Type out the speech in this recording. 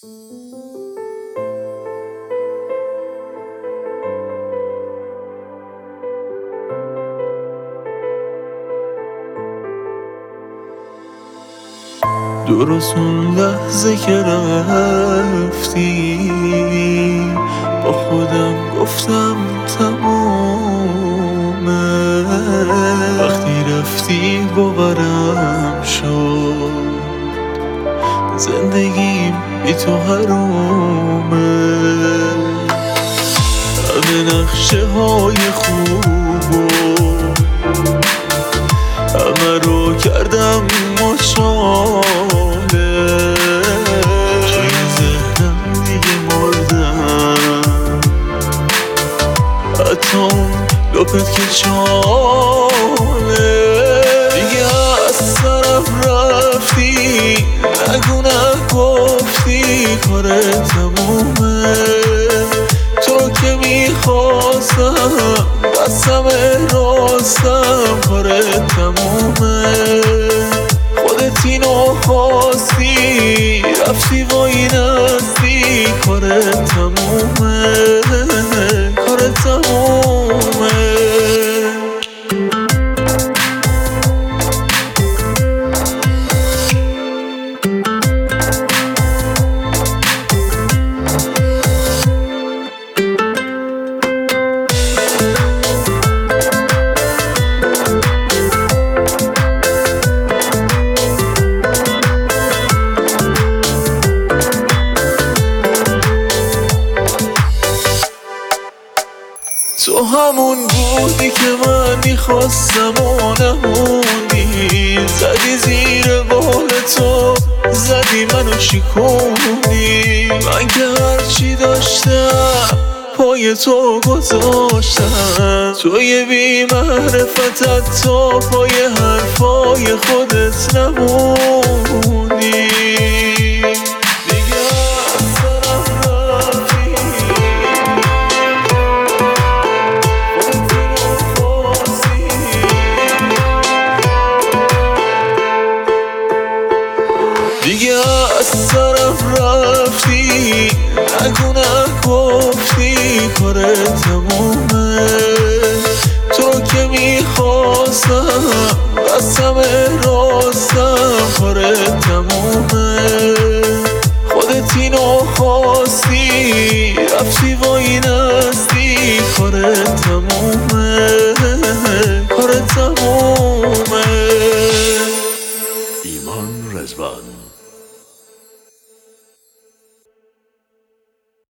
درست اون لحظه که رفتی با خودم گفتم تمومه. وقتی رفتی باورم شد زندگیم بی تو حرومه. همه نقشه های خوب و همه رو کردم مچاله. توی ذهنم دیگه مردم، حتی اون لپت که چاله. دیگه از سرم رفتی، نگو نگفتی کارت تمومه. تو که میخواستم قسم راستم کارت تمومه. خودت اینو خواستی رفتی با این هستی کارت تمومه. کارت تمومه. تو همون بودی که من میخواستم و نموندی. زدی زیر بال تو، زدی منو شکوندی. من که هرچی داشتم پای تو گذاشتم. توی بی معرفتت تا پای حرفای خودت نموندی. دیگه از سرم رفتی، نگو نگفتی کارت تمومه. تو که میخواستم قسم راستم کارت تمومه.